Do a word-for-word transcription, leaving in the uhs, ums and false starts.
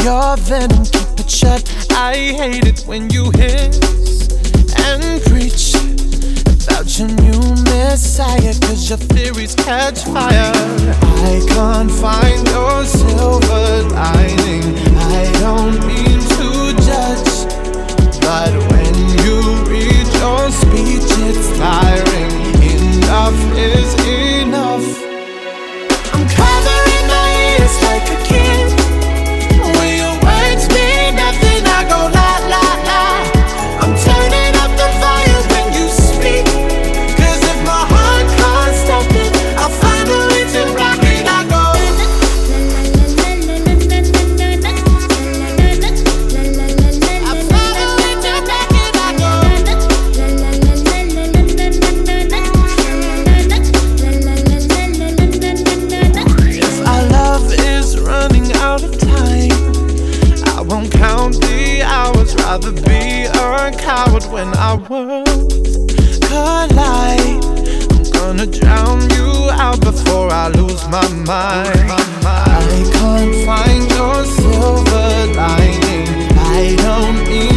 your venom, keep it shut. I hate it when you hiss and preach about your new messiah, cause your theories catch fire. I can't find your silver lining. I don't mean to judge, but when you read your speech it's tiring. Enough is enough. I'm covering my ears like a kid. When your words mean nothing, I go la la la. I'm turning up the volume when you speak, cause if my heart can't stop it, I'll find a way to rock it. I go I'll find a way to rock it. I go If our love is running out of time, I won't count the hours. Rather be a coward when our worlds collide. I'm gonna drown you out before I lose my mind. I can't find your silver lining. I don't need